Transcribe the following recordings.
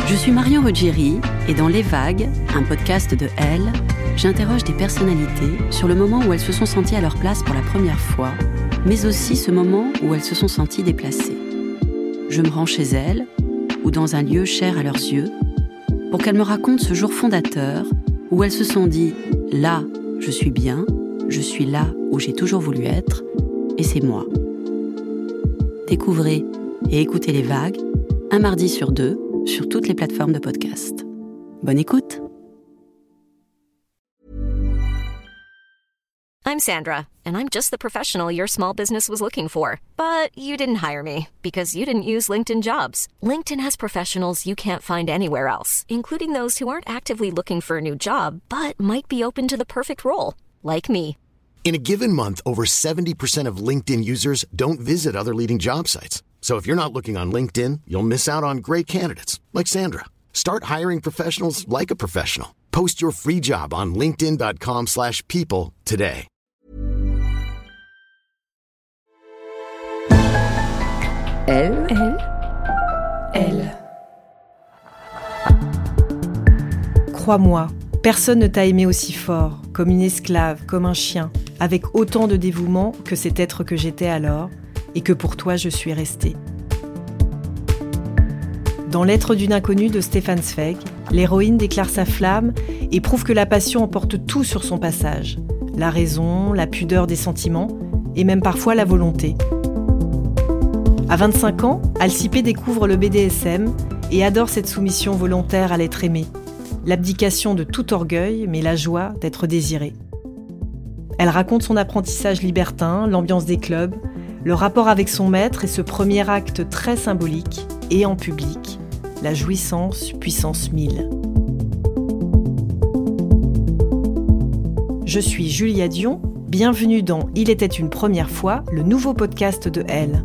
Je suis Marion Ruggieri et dans Les Vagues, un podcast de Elle, j'interroge des personnalités sur le moment où elles se sont senties à leur place pour la première fois, mais aussi ce moment où elles se sont senties déplacées. Je me rends chez elles, ou dans un lieu cher à leurs yeux, pour qu'elles me racontent ce jour fondateur où elles se sont dit « Là, je suis bien, je suis là où j'ai toujours voulu être, et c'est moi ». Découvrez et écoutez Les Vagues, un mardi sur 2, sur toutes les plateformes de podcast. Bonne écoute! I'm Sandra, and I'm just the professional your small business was looking for. But you didn't hire me, because you didn't use LinkedIn Jobs. LinkedIn has professionals you can't find anywhere else, including those who aren't actively looking for a new job, but might be open to the perfect role, like me. In a given month, over 70% of LinkedIn users don't visit other leading job sites. So if you're not looking on LinkedIn, you'll miss out on great candidates like Sandra. Start hiring professionals like a professional. Post your free job on linkedin.com/people today. Elle. Crois-moi, personne ne t'a aimé aussi fort, comme une esclave, comme un chien, avec autant de dévouement que cet être que j'étais alors, et que pour toi je suis restée. Dans Lettre d'une inconnue de Stefan Zweig, l'héroïne déclare sa flamme et prouve que la passion emporte tout sur son passage. La raison, la pudeur des sentiments et même parfois la volonté. À 25 ans, Alcipé découvre le BDSM et adore cette soumission volontaire à l'être aimé. L'abdication de tout orgueil, mais la joie d'être désirée. Elle raconte son apprentissage libertin, l'ambiance des clubs, le rapport avec son maître et ce premier acte très symbolique, et en public, la jouissance puissance 1000. Je suis Julia Dion, bienvenue dans Il était une première fois, le nouveau podcast de Elle.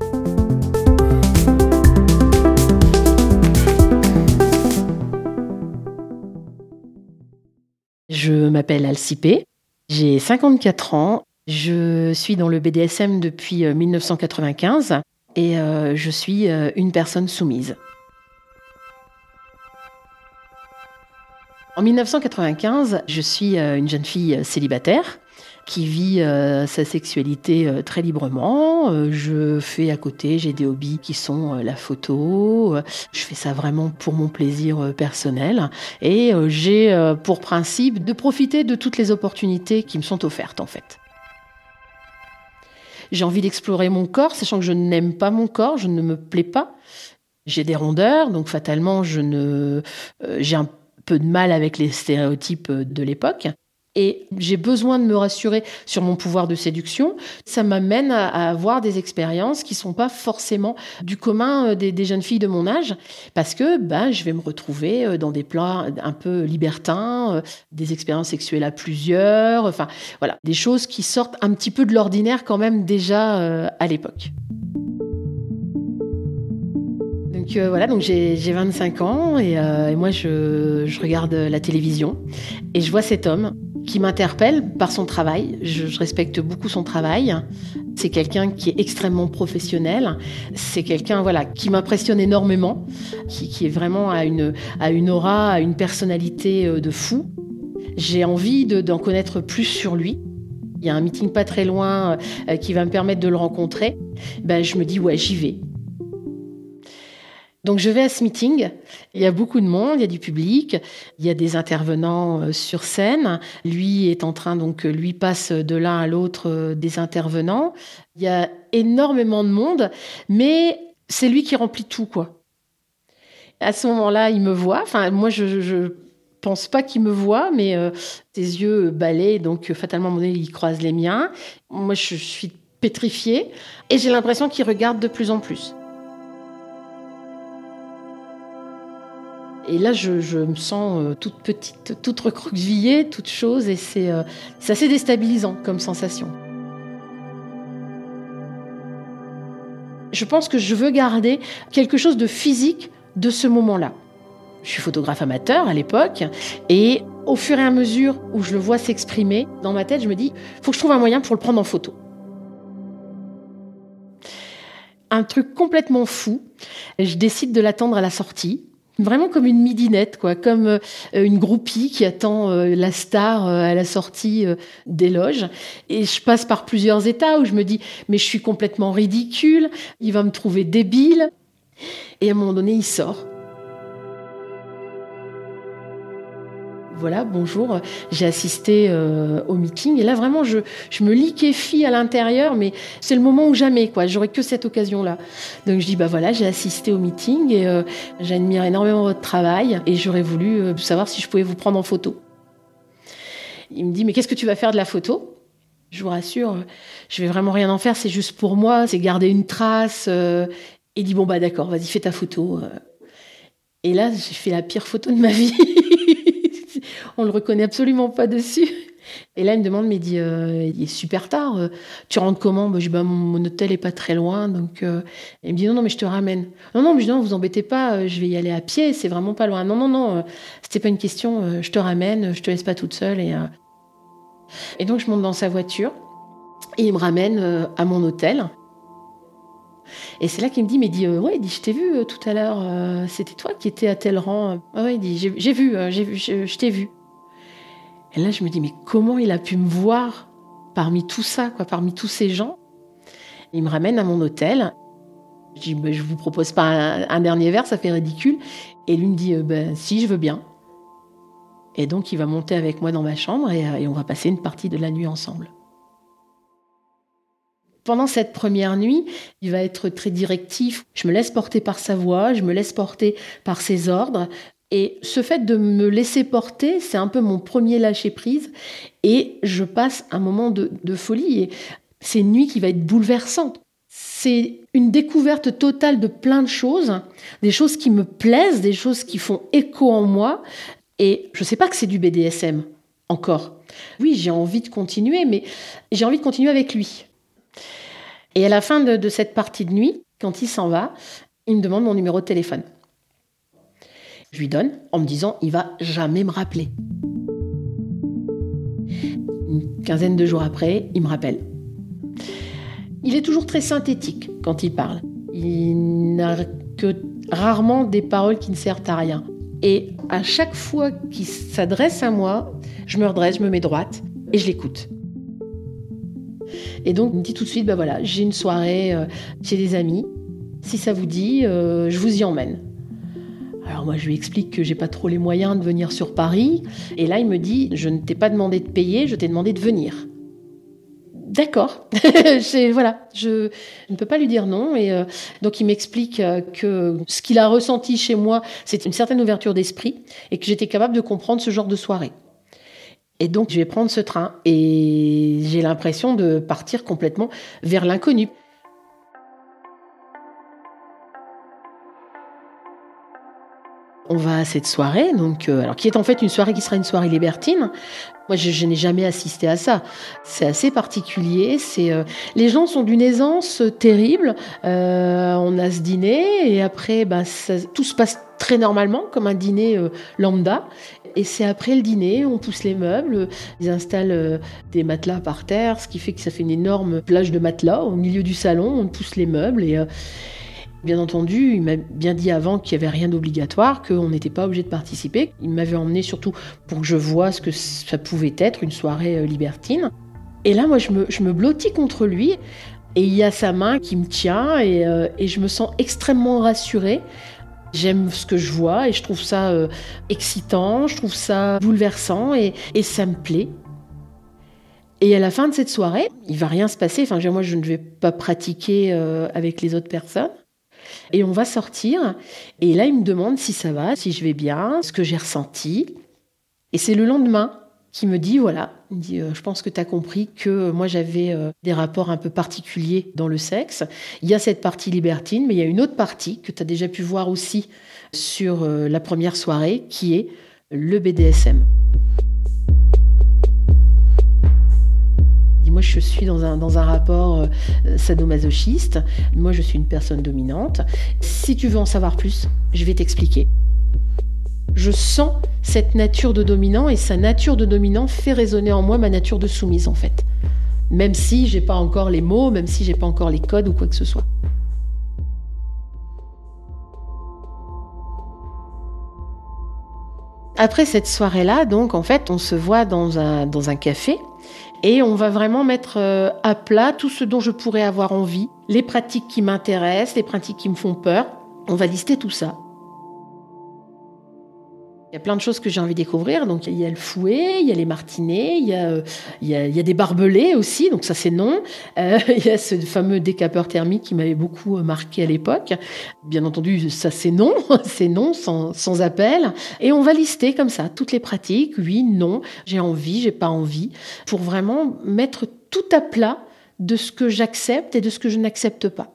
Je m'appelle Alcipé, j'ai 54 ans, je suis dans le BDSM depuis 1995 et je suis une personne soumise. En 1995, je suis une jeune fille célibataire qui vit sa sexualité très librement. Je fais à côté, j'ai des hobbies qui sont la photo. Je fais ça vraiment pour mon plaisir personnel. Et j'ai pour principe de profiter de toutes les opportunités qui me sont offertes en fait. J'ai envie d'explorer mon corps, sachant que je n'aime pas mon corps, je ne me plais pas. J'ai des rondeurs, donc fatalement, j'ai un peu de mal avec les stéréotypes de l'époque. Et j'ai besoin de me rassurer sur mon pouvoir de séduction. Ça m'amène à avoir des expériences qui ne sont pas forcément du commun des jeunes filles de mon âge, parce que je vais me retrouver dans des plans un peu libertins, des expériences sexuelles à plusieurs, enfin voilà, des choses qui sortent un petit peu de l'ordinaire quand même déjà à l'époque. Donc j'ai 25 ans et moi je regarde la télévision et je vois cet homme qui m'interpelle par son travail. Je respecte beaucoup son travail. C'est quelqu'un qui est extrêmement professionnel. C'est quelqu'un qui m'impressionne énormément, qui est vraiment à une aura, à une personnalité de fou. J'ai envie d'en connaître plus sur lui. Il y a un meeting pas très loin qui va me permettre de le rencontrer. Je me dis j'y vais. Donc je vais à ce meeting, il y a beaucoup de monde, il y a du public, il y a des intervenants sur scène. Lui est en train, lui passe de l'un à l'autre des intervenants. Il y a énormément de monde, mais c'est lui qui remplit tout, quoi. À ce moment-là, il me voit. Enfin, moi, je pense pas qu'il me voit, mais ses yeux balayent, donc fatalement, à un moment donné, il croise les miens. Moi, je suis pétrifiée et j'ai l'impression qu'il regarde de plus en plus. Et là, je me sens toute petite, toute recroquevillée, toute chose, et c'est assez déstabilisant comme sensation. Je pense que je veux garder quelque chose de physique de ce moment-là. Je suis photographe amateur à l'époque, et au fur et à mesure où je le vois s'exprimer, dans ma tête, je me dis, il faut que je trouve un moyen pour le prendre en photo. Un truc complètement fou, je décide de l'attendre à la sortie. Vraiment comme une midinette, quoi, comme une groupie qui attend la star à la sortie des loges. Et je passe par plusieurs états où je me dis « mais je suis complètement ridicule, il va me trouver débile ». Et à un moment donné, il sort. Voilà, bonjour, j'ai assisté au meeting et là vraiment je me liquéfie à l'intérieur, mais c'est le moment ou jamais, quoi. J'aurais que cette occasion-là. Donc je dis voilà, j'ai assisté au meeting et j'admire énormément votre travail et j'aurais voulu savoir si je pouvais vous prendre en photo. Il me dit mais qu'est-ce que tu vas faire de la photo ? Je vous rassure, je vais vraiment rien en faire, c'est juste pour moi, c'est garder une trace. Il dit d'accord, vas-y fais ta photo. Et là j'ai fait la pire photo de ma vie. On le reconnaît absolument pas dessus. Et là, il me demande, mais il est super tard. Tu rentres comment ? Je dis, mon hôtel est pas très loin. Donc, il me dit, non, mais je te ramène. Non, mais je dis, non, vous embêtez pas, je vais y aller à pied, c'est vraiment pas loin. Non, c'était pas une question, je te ramène, je te laisse pas toute seule. Et donc, je monte dans sa voiture et il me ramène à mon hôtel. Et c'est là qu'il me dit, je t'ai vu tout à l'heure, c'était toi qui étais à tel rang. Ah ouais, il dit, j'ai vu, je t'ai vu. Et là, je me dis, mais comment il a pu me voir parmi tout ça, quoi, parmi tous ces gens ? Il me ramène à mon hôtel. Je dis, je vous propose pas un dernier verre, ça fait ridicule. Et lui me dit, si, je veux bien. Et donc, il va monter avec moi dans ma chambre et on va passer une partie de la nuit ensemble. Pendant cette première nuit, il va être très directif. Je me laisse porter par sa voix, je me laisse porter par ses ordres. Et ce fait de me laisser porter, c'est un peu mon premier lâcher-prise. Et je passe un moment de folie. Et c'est une nuit qui va être bouleversante. C'est une découverte totale de plein de choses, des choses qui me plaisent, des choses qui font écho en moi. Et je ne sais pas que c'est du BDSM, encore. Oui, j'ai envie de continuer, mais j'ai envie de continuer avec lui. Et à la fin de cette partie de nuit, quand il s'en va, il me demande mon numéro de téléphone. Je lui donne en me disant « il va jamais me rappeler ». Une quinzaine de jours après, il me rappelle. Il est toujours très synthétique quand il parle. Il n'a que rarement des paroles qui ne servent à rien. Et à chaque fois qu'il s'adresse à moi, je me redresse, je me mets droite et je l'écoute. Et donc, il me dit tout de suite, j'ai une soirée chez des amis. Si ça vous dit, je vous y emmène. Alors moi, je lui explique que j'ai pas trop les moyens de venir sur Paris. Et là, il me dit, je ne t'ai pas demandé de payer, je t'ai demandé de venir. D'accord. Je ne peux pas lui dire non. Et donc, il m'explique que ce qu'il a ressenti chez moi, c'est une certaine ouverture d'esprit et que j'étais capable de comprendre ce genre de soirée. Et donc, je vais prendre ce train et j'ai l'impression de partir complètement vers l'inconnu. On va à cette soirée, qui est en fait une soirée qui sera une soirée libertine. Moi, je n'ai jamais assisté à ça. C'est assez particulier. Les gens sont d'une aisance terrible. On a ce dîner et après, tout se passe très normalement, comme un dîner lambda. Et c'est après le dîner, on pousse les meubles, ils installent des matelas par terre, ce qui fait que ça fait une énorme plage de matelas au milieu du salon. On pousse les meubles et bien entendu, il m'a bien dit avant qu'il n'y avait rien d'obligatoire, qu'on n'était pas obligé de participer. Il m'avait emmené surtout pour que je voie ce que ça pouvait être, une soirée libertine. Et là, moi, je me blottis contre lui et il y a sa main qui me tient et je me sens extrêmement rassurée. J'aime ce que je vois et je trouve ça excitant, je trouve ça bouleversant et ça me plaît. Et à la fin de cette soirée, il ne va rien se passer. Moi, je ne vais pas pratiquer avec les autres personnes. Et on va sortir. Et là, il me demande si ça va, si je vais bien, ce que j'ai ressenti. Et c'est le lendemain qu'il me dit, il me dit, je pense que tu as compris que moi, j'avais des rapports un peu particuliers dans le sexe. Il y a cette partie libertine, mais il y a une autre partie que tu as déjà pu voir aussi sur la première soirée, qui est le BDSM. Moi, je suis dans un rapport sadomasochiste. Moi, je suis une personne dominante. Si tu veux en savoir plus, je vais t'expliquer. Je sens cette nature de dominant et sa nature de dominant fait résonner en moi ma nature de soumise, en fait. Même si j'ai pas encore les mots, même si j'ai pas encore les codes ou quoi que ce soit. Après cette soirée-là, donc en fait, on se voit dans un café et on va vraiment mettre à plat tout ce dont je pourrais avoir envie, les pratiques qui m'intéressent, les pratiques qui me font peur. On va lister tout ça. Il y a plein de choses que j'ai envie de découvrir. Donc, il y a le fouet, il y a les martinets, il y a des barbelés aussi. Donc, ça, c'est non. Il y a ce fameux décapeur thermique qui m'avait beaucoup marqué à l'époque. Bien entendu, ça, c'est non. C'est non, sans appel. Et on va lister comme ça toutes les pratiques. Oui, non, j'ai envie, j'ai pas envie. Pour vraiment mettre tout à plat de ce que j'accepte et de ce que je n'accepte pas.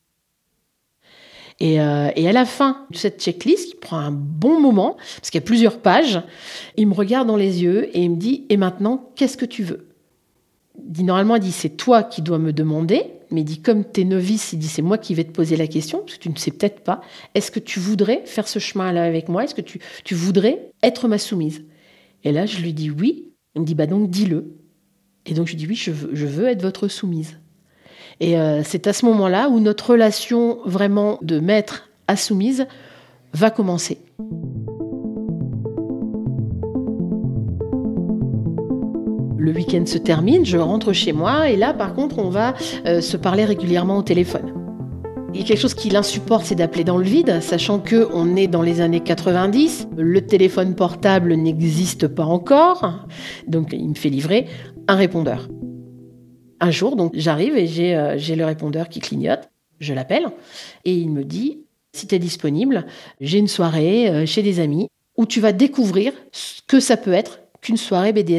Et à la fin de cette checklist, qui prend un bon moment, parce qu'il y a plusieurs pages, il me regarde dans les yeux et il me dit « Et maintenant, qu'est-ce que tu veux ?» Normalement, il dit « C'est toi qui dois me demander », mais il dit « Comme t'es novice, il dit « C'est moi qui vais te poser la question, parce que tu ne sais peut-être pas. Est-ce que tu voudrais faire ce chemin-là avec moi ? Est-ce que tu voudrais être ma soumise ?» Et là, je lui dis « Oui ». Il me dit « Donc, dis-le ». Et donc, je lui dis « Oui, je veux être votre soumise ». Et c'est à ce moment-là où notre relation vraiment de maître à soumise va commencer. Le week-end se termine, je rentre chez moi et là, par contre, on va se parler régulièrement au téléphone. Il y a quelque chose qui l'insupporte, c'est d'appeler dans le vide, sachant qu'on est dans les années 90, le téléphone portable n'existe pas encore, donc il me fait livrer un répondeur. Un jour, donc, j'arrive et j'ai le répondeur qui clignote. Je l'appelle et il me dit « Si tu es disponible, j'ai une soirée chez des amis où tu vas découvrir ce que ça peut être qu'une soirée BDSM. »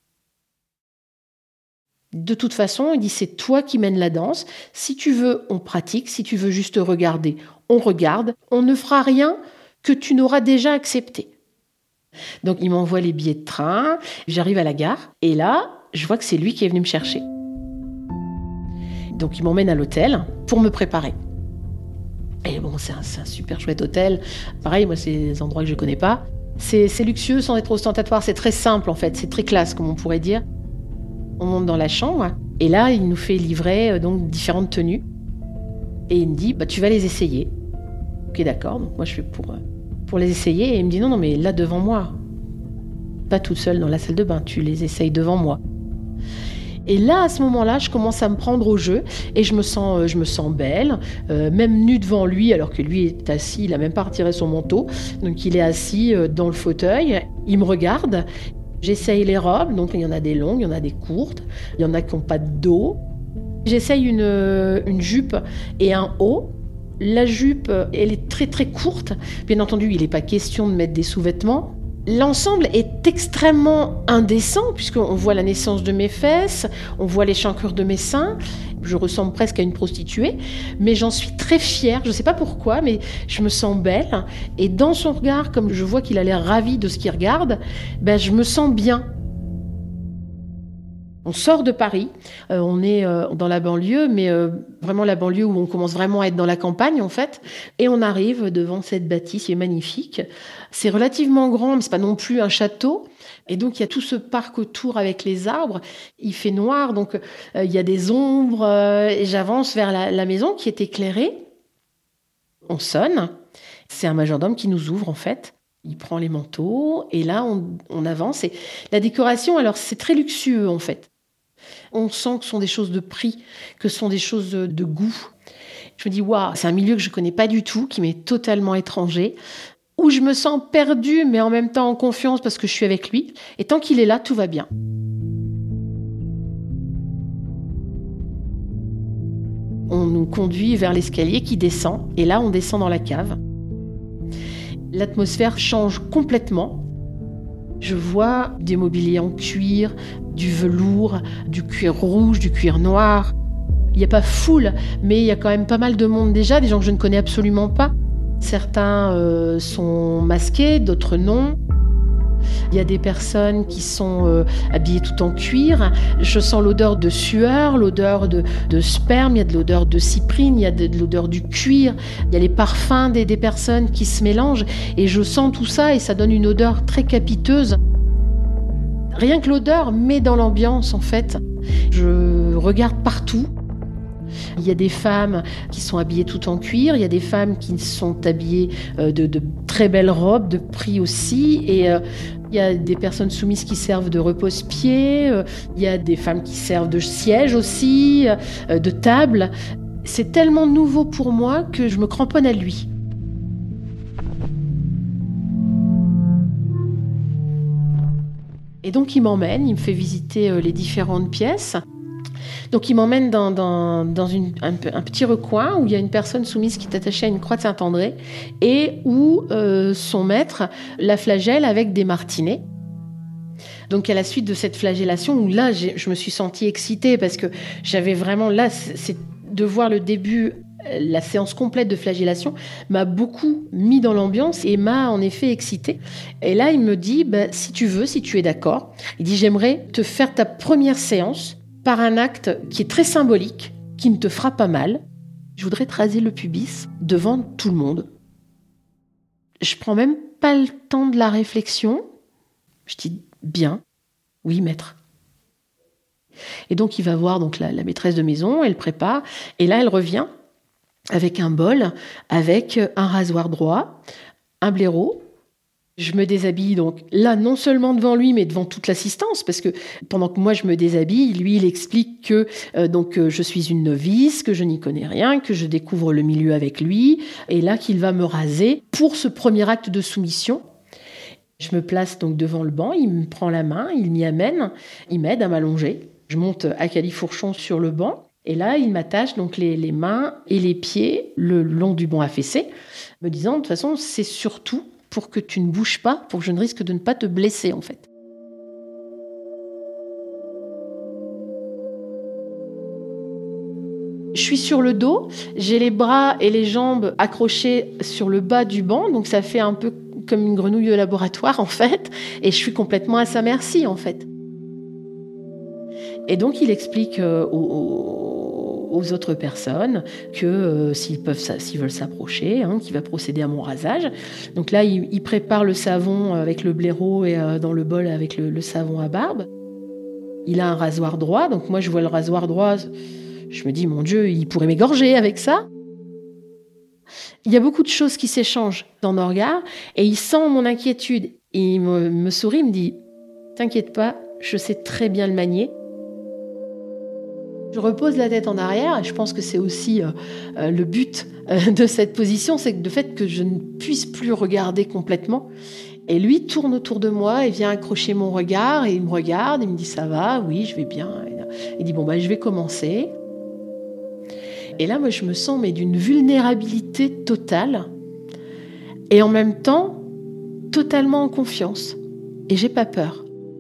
De toute façon, il dit « C'est toi qui mènes la danse. Si tu veux, on pratique. Si tu veux juste regarder, on regarde. On ne fera rien que tu n'auras déjà accepté. » Donc, il m'envoie les billets de train. J'arrive à la gare et là, je vois que c'est lui qui est venu me chercher. Donc, il m'emmène à l'hôtel pour me préparer. Et bon, c'est un super chouette hôtel. Pareil, moi, c'est des endroits que je ne connais pas. C'est luxueux sans être ostentatoire. C'est très simple, en fait. C'est très classe, comme on pourrait dire. On monte dans la chambre. Et là, il nous fait livrer donc différentes tenues. Et il me dit, tu vas les essayer. Ok, d'accord. Donc, moi, je fais pour les essayer. Et il me dit, non, mais là, devant moi. Pas toute seule dans la salle de bain. Tu les essayes devant moi. Et là, à ce moment-là, je commence à me prendre au jeu et je me sens belle, même nue devant lui, alors que lui est assis, il n'a même pas retiré son manteau. Donc, il est assis dans le fauteuil, il me regarde. J'essaye les robes, donc il y en a des longues, il y en a des courtes, il y en a qui n'ont pas de dos. J'essaye une jupe et un haut. La jupe, elle est très très courte. Bien entendu, il n'est pas question de mettre des sous-vêtements. L'ensemble est extrêmement indécent puisqu'on voit la naissance de mes fesses, on voit l'échancrure de mes seins. Je ressemble presque à une prostituée, mais j'en suis très fière. Je ne sais pas pourquoi, mais je me sens belle. Et dans son regard, comme je vois qu'il a l'air ravi de ce qu'il regarde, je me sens bien. On sort de Paris, on est dans la banlieue, mais vraiment la banlieue où on commence vraiment à être dans la campagne en fait, et on arrive devant cette bâtisse qui est magnifique. C'est relativement grand, mais c'est pas non plus un château, et donc il y a tout ce parc autour avec les arbres. Il fait noir, donc il y a des ombres, et j'avance vers la maison qui est éclairée. On sonne, c'est un majordome qui nous ouvre en fait. Il prend les manteaux, et là on avance. Et la décoration, alors c'est très luxueux en fait. On sent que ce sont des choses de prix, que ce sont des choses de goût. Je me dis, waouh, c'est un milieu que je ne connais pas du tout, qui m'est totalement étranger, où je me sens perdue, mais en même temps en confiance parce que je suis avec lui. Et tant qu'il est là, tout va bien. On nous conduit vers l'escalier qui descend, et là, on descend dans la cave. L'atmosphère change complètement. Je vois des mobiliers en cuir, du velours, du cuir rouge, du cuir noir. Il n'y a pas foule, mais il y a quand même pas mal de monde déjà, des gens que je ne connais absolument pas. Certains sont masqués, d'autres non. Il y a des personnes qui sont habillées tout en cuir. Je sens l'odeur de sueur, l'odeur de sperme, il y a de l'odeur de cyprine, il y a de l'odeur du cuir, il y a les parfums des personnes qui se mélangent. Et je sens tout ça et ça donne une odeur très capiteuse. Rien que l'odeur met dans l'ambiance en fait. Je regarde partout. Il y a des femmes qui sont habillées tout en cuir, il y a des femmes qui sont habillées de très belles robes, de prix aussi, et il y a des personnes soumises qui servent de repose-pied, il y a des femmes qui servent de siège aussi, de table. C'est tellement nouveau pour moi que je me cramponne à lui. Et donc il m'emmène, il me fait visiter les différentes pièces. Donc il m'emmène dans un petit recoin où il y a une personne soumise qui est attachée à une croix de Saint-André et où son maître la flagelle avec des martinets. Donc à la suite de cette flagellation, où là je me suis sentie excitée parce que j'avais vraiment, là c'est de voir le début, la séance complète de flagellation m'a beaucoup mis dans l'ambiance et m'a en effet excitée. Et là, il me dit, si tu veux, si tu es d'accord, il dit, j'aimerais te faire ta première séance par un acte qui est très symbolique, qui ne te fera pas mal. Je voudrais te raser le pubis devant tout le monde. Je prends même pas le temps de la réflexion. Je dis, bien, oui, maître. Et donc, il va voir donc, la maîtresse de maison, elle prépare, et là, elle revient avec un bol, avec un rasoir droit, un blaireau. Je me déshabille donc là, non seulement devant lui, mais devant toute l'assistance, parce que pendant que moi je me déshabille, lui il explique que je suis une novice, que je n'y connais rien, que je découvre le milieu avec lui, et là qu'il va me raser pour ce premier acte de soumission. Je me place donc devant le banc, il me prend la main, il m'y amène, il m'aide à m'allonger. Je monte à califourchon sur le banc. Et là, il m'attache donc les mains et les pieds le long du banc affaissé, me disant, de toute façon, c'est surtout pour que tu ne bouges pas, pour que je ne risque de ne pas te blesser, en fait. Je suis sur le dos, j'ai les bras et les jambes accrochés sur le bas du banc, donc ça fait un peu comme une grenouille de laboratoire, en fait, et je suis complètement à sa merci, en fait. Et donc, il explique aux autres personnes que s'ils veulent s'approcher, qu'il va procéder à mon rasage. Donc là, il prépare le savon avec le blaireau et dans le bol avec le savon à barbe. Il a un rasoir droit, donc moi, je vois le rasoir droit, je me dis, mon Dieu, il pourrait m'égorger avec ça. Il y a beaucoup de choses qui s'échangent dans nos regards et il sent mon inquiétude. Il me sourit, il me dit, t'inquiète pas, je sais très bien le manier. Je repose la tête en arrière et je pense que c'est aussi le but de cette position, c'est le fait que je ne puisse plus regarder complètement. Et lui tourne autour de moi et vient accrocher mon regard et il me regarde, il me dit ça va, oui, je vais bien. Il dit je vais commencer. Et là, moi, je me sens d'une vulnérabilité totale et en même temps totalement en confiance. Et j'ai pas peur.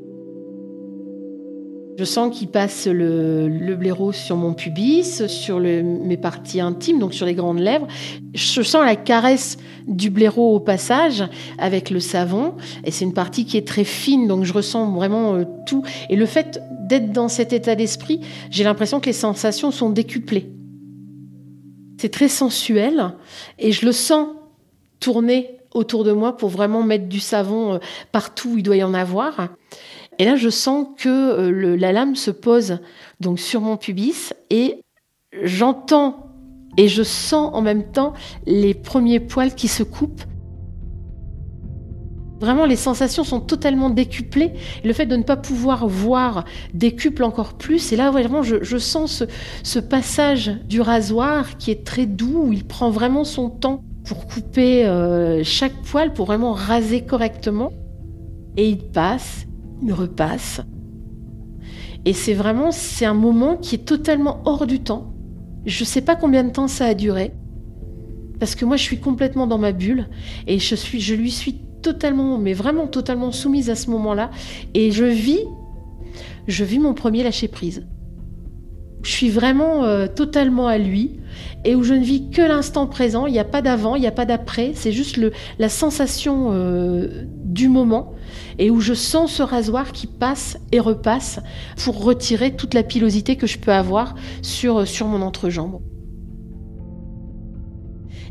Je sens qu'il passe le blaireau sur mon pubis, sur mes parties intimes, donc sur les grandes lèvres. Je sens la caresse du blaireau au passage avec le savon. Et c'est une partie qui est très fine, donc je ressens vraiment tout. Et le fait d'être dans cet état d'esprit, j'ai l'impression que les sensations sont décuplées. C'est très sensuel et je le sens tourner autour de moi pour vraiment mettre du savon partout où il doit y en avoir. Et là, je sens que la lame se pose donc sur mon pubis et j'entends et je sens en même temps les premiers poils qui se coupent. Vraiment, les sensations sont totalement décuplées. Le fait de ne pas pouvoir voir décuple encore plus. Et là, vraiment, je sens ce passage du rasoir qui est très doux, où il prend vraiment son temps pour couper chaque poil, pour vraiment raser correctement. Et il passe, il repasse. Et c'est un moment qui est totalement hors du temps. Je ne sais pas combien de temps ça a duré. Parce que moi, je suis complètement dans ma bulle. Et je lui suis totalement, mais vraiment totalement soumise à ce moment-là. Et je vis mon premier lâcher-prise. Je suis vraiment totalement à lui. Et où je ne vis que l'instant présent. Il n'y a pas d'avant, il n'y a pas d'après. C'est juste la sensation du moment. Et où je sens ce rasoir qui passe et repasse pour retirer toute la pilosité que je peux avoir sur mon entrejambe.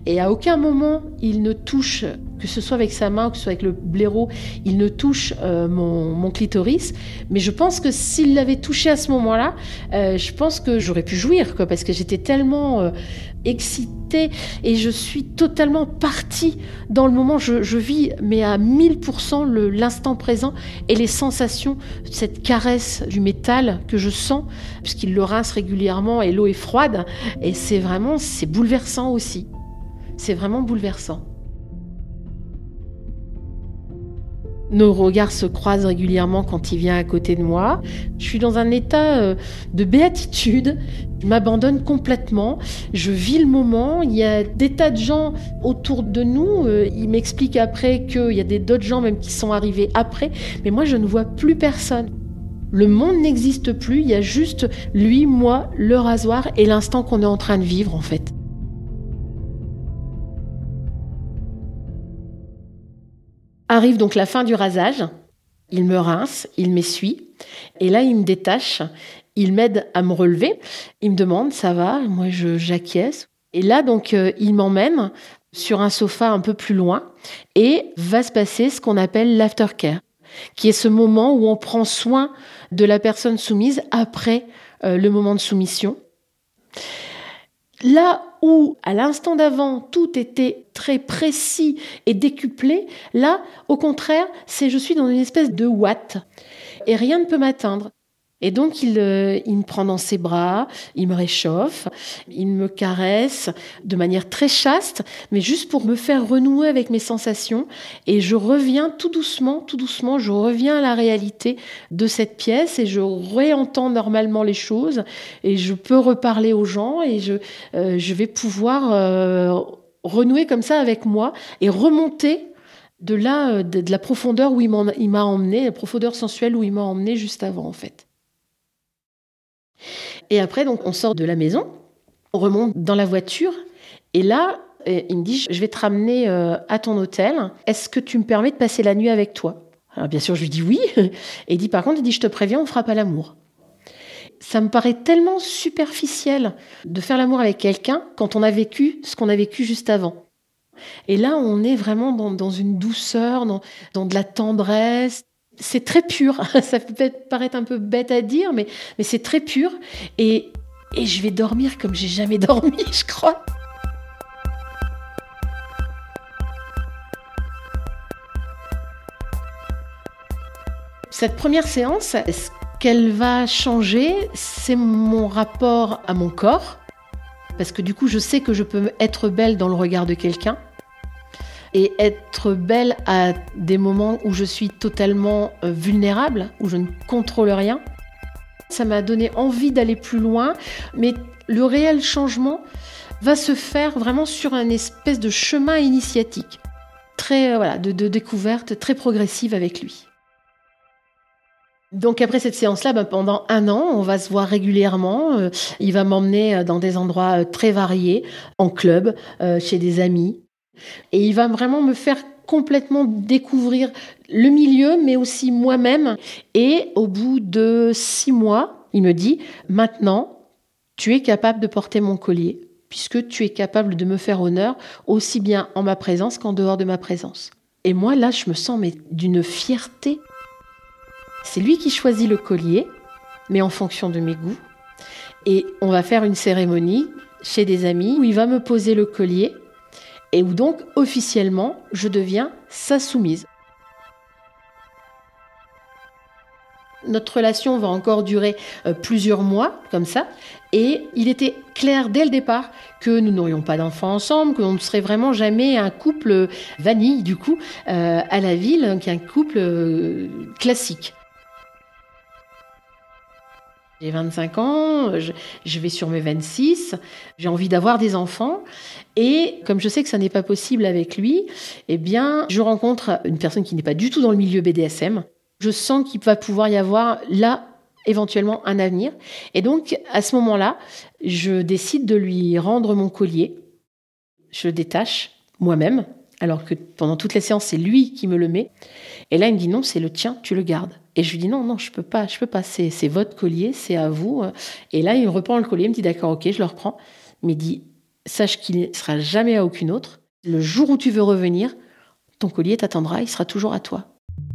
Et à aucun moment, il ne touche, que ce soit avec sa main ou que ce soit avec le blaireau, il ne touche mon clitoris. Mais je pense que s'il l'avait touché à ce moment-là, je pense que j'aurais pu jouir, quoi, parce que j'étais tellement excitée et je suis totalement partie dans le moment. Je vis, mais à 1000% l'instant présent et les sensations, cette caresse du métal que je sens, puisqu'il le rince régulièrement et l'eau est froide. Et c'est bouleversant aussi. C'est vraiment bouleversant. Nos regards se croisent régulièrement quand il vient à côté de moi. Je suis dans un état de béatitude. Je m'abandonne complètement. Je vis le moment. Il y a des tas de gens autour de nous. Il m'explique après qu'il y a d'autres gens même qui sont arrivés après. Mais moi, je ne vois plus personne. Le monde n'existe plus. Il y a juste lui, moi, le rasoir et l'instant qu'on est en train de vivre, en fait. Arrive donc la fin du rasage, il me rince, il m'essuie, et là il me détache, il m'aide à me relever, il me demande « ça va ?» Moi j'acquiesce. Et là donc il m'emmène sur un sofa un peu plus loin et va se passer ce qu'on appelle l'aftercare, qui est ce moment où on prend soin de la personne soumise après le moment de soumission. Là où, à l'instant d'avant, tout était très précis et décuplé, là, au contraire, je suis dans une espèce de ouate et rien ne peut m'atteindre. Et donc, il me prend dans ses bras, il me réchauffe, il me caresse de manière très chaste, mais juste pour me faire renouer avec mes sensations. Et je reviens tout doucement, je reviens à la réalité de cette pièce et je réentends normalement les choses et je peux reparler aux gens et je vais pouvoir renouer comme ça avec moi et remonter de là, de la profondeur où il m'a emmené, la profondeur sensuelle où il m'a emmené juste avant, en fait. Et après, donc, on sort de la maison, on remonte dans la voiture, et là, il me dit « Je vais te ramener à ton hôtel. Est-ce que tu me permets de passer la nuit avec toi ?» Alors bien sûr, je lui dis oui. Et il dit par contre, « Je te préviens, on ne fera pas l'amour. » Ça me paraît tellement superficiel de faire l'amour avec quelqu'un quand on a vécu ce qu'on a vécu juste avant. Et là, on est vraiment dans une douceur, dans de la tendresse. C'est très pur, ça peut peut-être paraître un peu bête à dire, mais c'est très pur. Et je vais dormir comme j'ai jamais dormi, je crois. Cette première séance, ce qu'elle va changer, c'est mon rapport à mon corps. Parce que du coup, je sais que je peux être belle dans le regard de quelqu'un. Et être belle à des moments où je suis totalement vulnérable, où je ne contrôle rien. Ça m'a donné envie d'aller plus loin, mais le réel changement va se faire vraiment sur un espèce de chemin initiatique, très de découverte, très progressive avec lui. Donc après cette séance-là, pendant 1 an, on va se voir régulièrement. Il va m'emmener dans des endroits très variés, en club, chez des amis. Et il va vraiment me faire complètement découvrir le milieu, mais aussi moi-même. Et au bout de 6 mois, il me dit « Maintenant, tu es capable de porter mon collier, puisque tu es capable de me faire honneur, aussi bien en ma présence qu'en dehors de ma présence. » Et moi, là, je me sens d'une fierté. C'est lui qui choisit le collier, mais en fonction de mes goûts. Et on va faire une cérémonie chez des amis où il va me poser le collier et où donc, officiellement, je deviens sa soumise. Notre relation va encore durer plusieurs mois, comme ça, et il était clair dès le départ que nous n'aurions pas d'enfants ensemble, qu'on ne serait vraiment jamais un couple vanille, du coup, à la ville, donc un couple classique. J'ai 25 ans, je vais sur mes 26, j'ai envie d'avoir des enfants. Et comme je sais que ça n'est pas possible avec lui, eh bien, je rencontre une personne qui n'est pas du tout dans le milieu BDSM. Je sens qu'il va pouvoir y avoir là, éventuellement, un avenir. Et donc, à ce moment-là, je décide de lui rendre mon collier. Je le détache moi-même, alors que pendant toute la séance, c'est lui qui me le met. Et là, il me dit non, c'est le tien, tu le gardes. Et je lui dis non, je peux pas, c'est votre collier, c'est à vous. Et là, il me reprend le collier, il me dit d'accord, ok, je le reprends. Mais il dit, sache qu'il ne sera jamais à aucune autre. Le jour où tu veux revenir, ton collier t'attendra, il sera toujours à toi.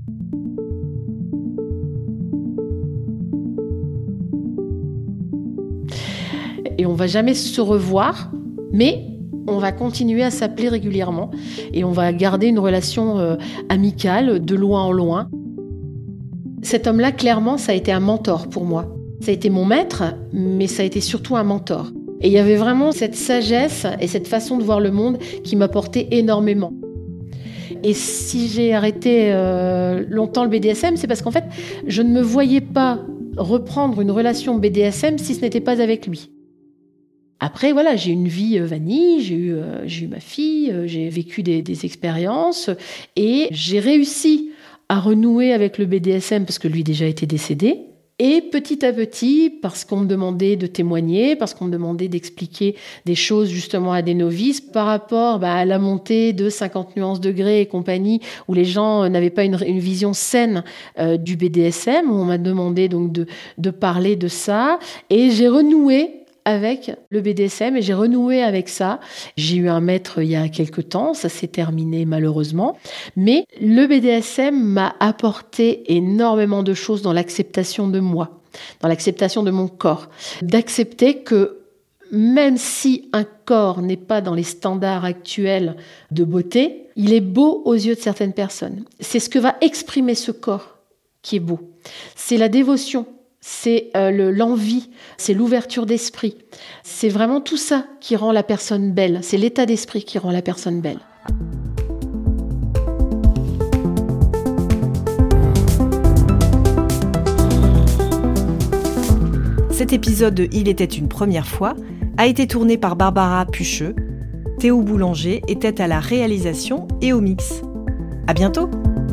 Et on ne va jamais se revoir, mais on va continuer à s'appeler régulièrement et on va garder une relation amicale de loin en loin. Cet homme-là, clairement, ça a été un mentor pour moi. Ça a été mon maître, mais ça a été surtout un mentor. Et il y avait vraiment cette sagesse et cette façon de voir le monde qui m'apportait énormément. Et si j'ai arrêté longtemps le BDSM, c'est parce qu'en fait, je ne me voyais pas reprendre une relation BDSM si ce n'était pas avec lui. Après, voilà, j'ai eu une vie vanille, j'ai eu ma fille, j'ai vécu des expériences et j'ai réussi à renouer avec le BDSM parce que lui déjà était décédé. Et petit à petit, parce qu'on me demandait de témoigner, parce qu'on me demandait d'expliquer des choses justement à des novices par rapport à la montée de 50 nuances degrés et compagnie, où les gens n'avaient pas une vision saine du BDSM, où on m'a demandé donc de parler de ça. Et j'ai renoué avec le BDSM et j'ai renoué avec ça. J'ai eu un maître il y a quelque temps, ça s'est terminé malheureusement, mais le BDSM m'a apporté énormément de choses dans l'acceptation de moi, dans l'acceptation de mon corps, d'accepter que même si un corps n'est pas dans les standards actuels de beauté, il est beau aux yeux de certaines personnes. C'est ce que va exprimer ce corps qui est beau. C'est la dévotion. C'est l'envie, c'est l'ouverture d'esprit. C'est vraiment tout ça qui rend la personne belle. C'est l'état d'esprit qui rend la personne belle. Cet épisode de Il était une première fois a été tourné par Barbara Pucheux. Théo Boulanger était à la réalisation et au mix. À bientôt!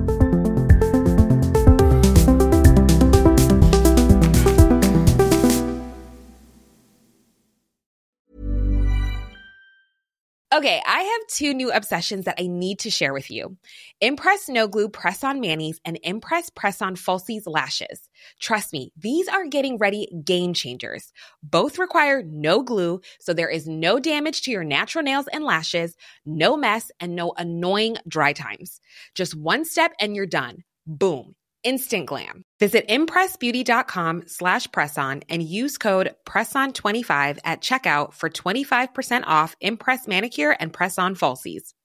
Okay, I have two new obsessions that I need to share with you. Impress No Glue Press-On Manis and Impress Press-On Falsies Lashes. Trust me, these are getting ready game changers. Both require no glue, so there is no damage to your natural nails and lashes, no mess, and no annoying dry times. Just one step and you're done. Boom. Instant glam. Visit impressbeauty.com/presson and use code PRESSON25 at checkout for 25% off Impress Manicure and Press-On Falsies.